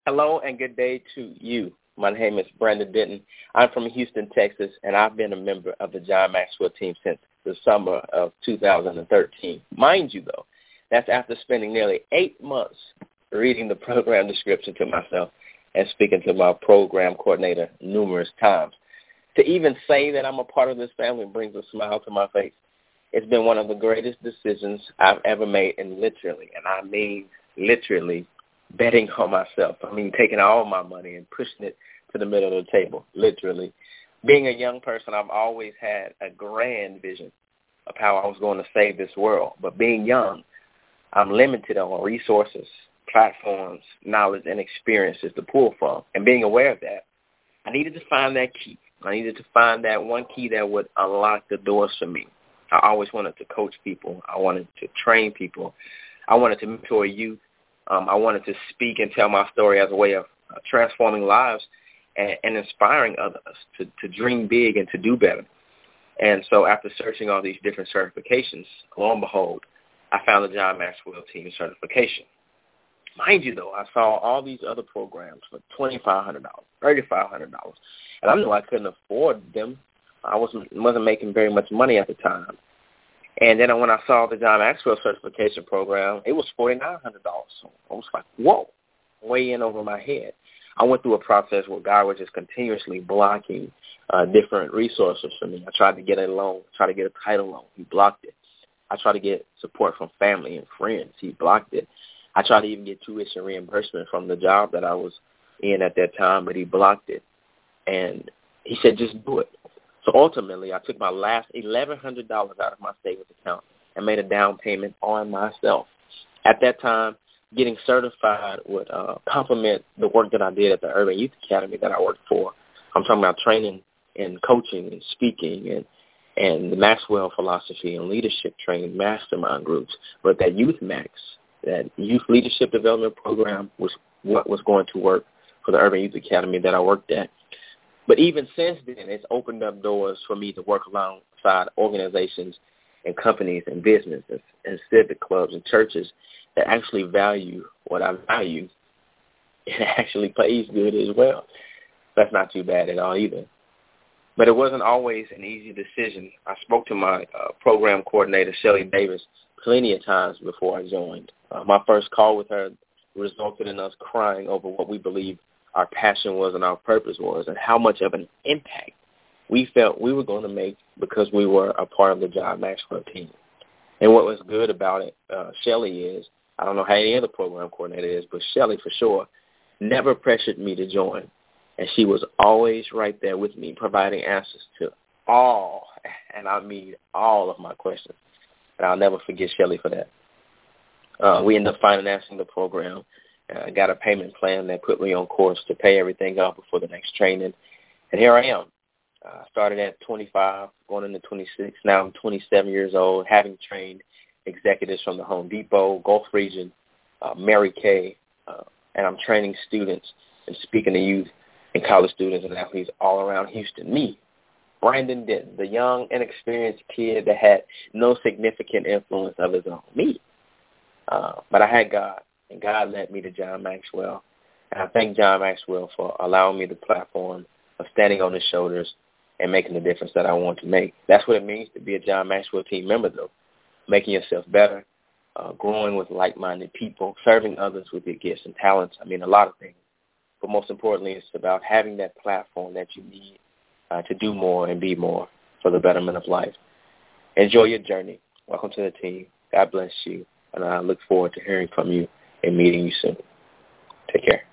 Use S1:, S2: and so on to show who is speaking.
S1: Hello and good day to you. My name is Brandon Denton. I'm from Houston, Texas, and I've been a member of the John Maxwell team since the summer of 2013. Mind you, though, that's after spending nearly 8 months reading the program description to myself and speaking to my program coordinator numerous times. To even say that I'm a part of this family brings a smile to my face. It's been one of the greatest decisions I've ever made, and literally, and I mean literally, betting on myself. I mean, taking all my money and pushing it to the middle of the table, literally. Being a young person, I've always had a grand vision of how I was going to save this world. But being young, I'm limited on resources, platforms, knowledge, and experiences to pull from. And being aware of that, I needed to find that key. I needed to find that one key that would unlock the doors for me. I always wanted to coach people. I wanted to train people. I wanted to mentor youth. I wanted to speak and tell my story as a way of transforming lives and inspiring others to dream big and to do better. And so after searching all these different certifications, lo and behold, I found the John Maxwell Team certification. Mind you, though, I saw all these other programs for $2,500, $3,500, and I knew I couldn't afford them. I wasn't making very much money at the time. And then when I saw the John Maxwell certification program, it was $4,900. So I was like, whoa, way in over my head. I went through a process where God was just continuously blocking different resources for me. I tried to get a loan, tried to get a title loan. He blocked it. I tried to get support from family and friends. He blocked it. I tried to even get tuition reimbursement from the job that I was in at that time, but he blocked it. And he said, just do it. So ultimately, I took my last $1,100 out of my savings account and made a down payment on myself. At that time, getting certified would complement the work that I did at the Urban Youth Academy that I worked for. I'm talking about training and coaching and speaking and the Maxwell philosophy and leadership training mastermind groups. But that Youth Max, that Youth Leadership Development Program, was what was going to work for the Urban Youth Academy that I worked at. But even since then, it's opened up doors for me to work alongside organizations and companies and businesses and civic clubs and churches that actually value what I value and actually pays good as well. That's not too bad at all either. But it wasn't always an easy decision. I spoke to my program coordinator, Shelly Davis, plenty of times before I joined. My first call with her resulted in us crying over what we believed our passion was and our purpose was and how much of an impact we felt we were going to make because we were a part of the John Maxwell team. And what was good about it, Shelly is, I don't know how any other program coordinator is, but Shelly for sure never pressured me to join. And she was always right there with me, providing answers to all, and I mean all of my questions. And I'll never forget Shelly for that. We ended up financing the program. I got a payment plan that put me on course to pay everything off before the next training. And here I am. I started at 25, going into 26. Now I'm 27 years old, having trained executives from the Home Depot, Gulf region, Mary Kay, and I'm training students and speaking to youth and college students and athletes all around Houston. Me, Brandon Denton, the young, inexperienced kid that had no significant influence of his own. Me. But I had God. And God led me to John Maxwell. And I thank John Maxwell for allowing me the platform of standing on his shoulders and making the difference that I want to make. That's what it means to be a John Maxwell team member, though. Making yourself better, growing with like-minded people, serving others with your gifts and talents. I mean, a lot of things. But most importantly, it's about having that platform that you need to do more and be more for the betterment of life. Enjoy your journey. Welcome to the team. God bless you. And I look forward to hearing from you and meeting you soon. Take care.